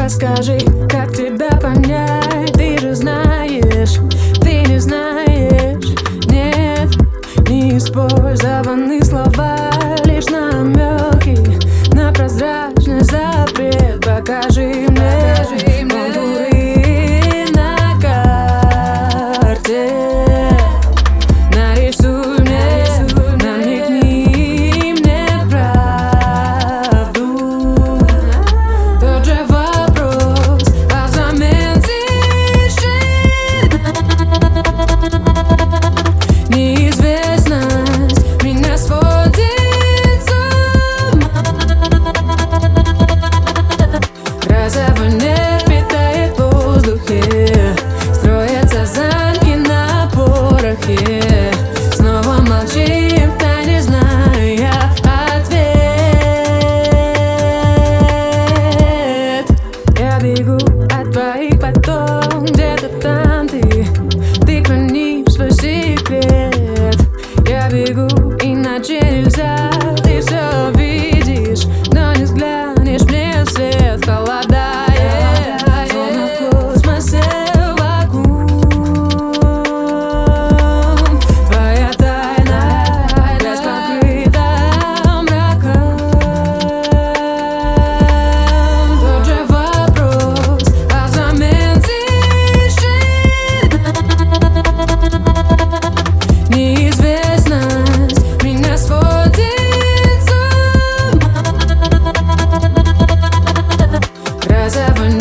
Расскажи, как тебя понять, ты же знаешь, ты не знаешь. Нет, не использованы слова, лишь намеки на прозрачный запрет. Покажи мне контуры на карте. Нарисуй мне, намекни мне правду. Тот же вопрос, а взамен тишина. Неизвестность меня сводит с ума. Розовый нерв питает в воздухе, строятся замки на порохе. Снова молчим, тайне зная ответ. Я бегу от твоих потом, где-то там ты хранишь свой секрет. Я бегу, иначе нельзя, ты все видишь, но не взглянешь мне вслед. Холодает, словно в космосе вакуум. Твоя тайна весь покрыта мраком. Тот же вопрос, а взамен тишина. Неизвестность меня сводит с ума. Розовый